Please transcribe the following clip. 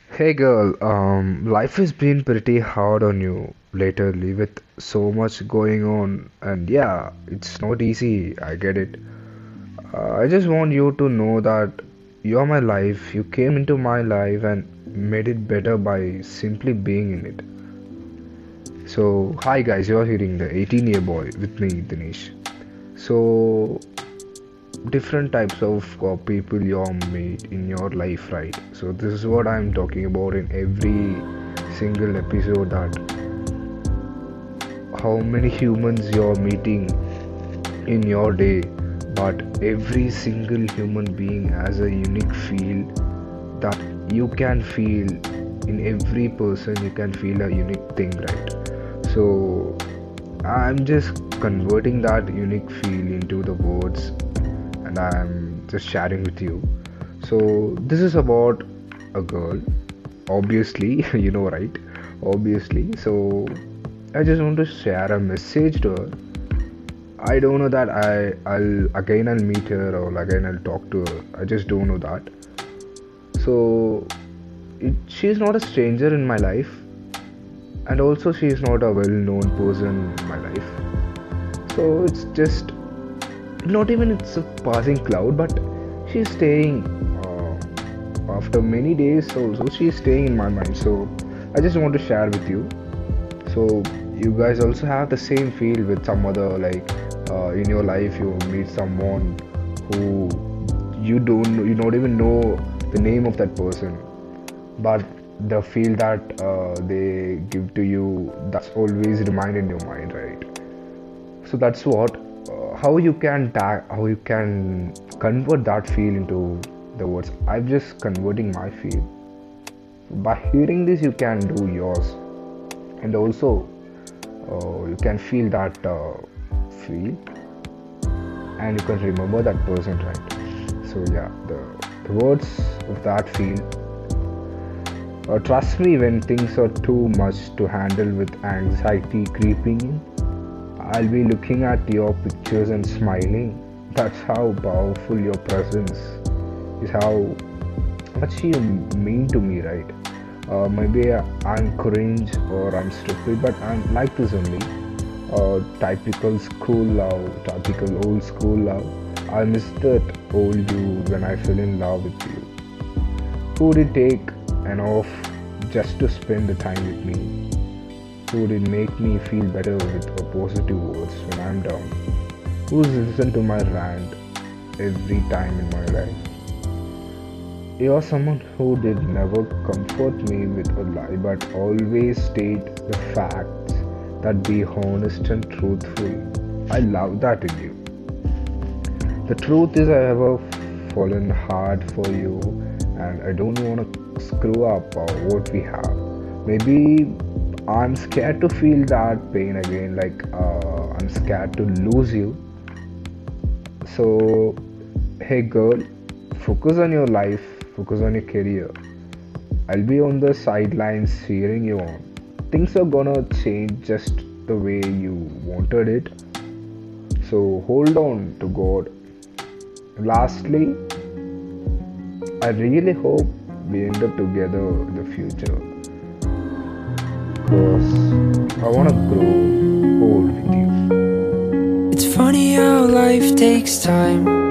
Hey girl, life has been pretty hard on you lately with so much going on, and yeah, it's not easy, I get it. I just want you to know that you're my life, you came into my life and made it better by simply being in it. So, hi guys, you're hearing the 18-year boy with me, Dinesh. So, different types of people you meet in your life, right? So this is what I'm talking about in every single episode, that how many humans you're meeting in your day, but every single human being has a unique feel that you can feel. In every person you can feel a unique thing, right? So I'm just converting that unique feel into the words, and I'm just sharing with you. So this is about a girl, obviously, right? Obviously. So I just want to share a message to her. I don't know that I'll meet her or again I'll talk to her. I just don't know that. So she's not a stranger in my life, and also she's not a well-known person in my life. So it's just not even it's a passing cloud, but she's staying after many days. Also she's staying in my mind, so I just want to share with you, so you guys also have the same feel with some other, like in your life you meet someone who you don't even know the name of that person, but the feel that they give to you, that's always remain in your mind, right? So that's what, how you can convert that feel into the words. I'm just converting my feel. By hearing this you can do yours, and also you can feel that feel, and you can remember that person, right? So yeah, the words of that feel. Trust me, when things are too much to handle with anxiety creeping in, I'll be looking at your pictures and smiling. That's how powerful your presence is, how much you mean to me, right? Maybe I'm cringe or I'm stupid, but I'm like this only. Typical school love, typical old school love. I miss that old you when I fell in love with you. Who did take an off just to spend the time with me? Who did make me feel better with positive words when I'm down? Who's listened to my rant every time in my life? You're someone who did never comfort me with a lie, but always state the facts, that be honest and truthful. I love that in you. The truth is, I have fallen hard for you, and I don't want to screw up what we have. Maybe I'm scared to feel that pain again, like I'm scared to lose you. So, hey girl, focus on your life, focus on your career. I'll be on the sidelines cheering you on. Things are gonna change just the way you wanted it. So hold on to God. Lastly, I really hope we end up together in the future, because I wanna grow old with you. It's funny how life takes time.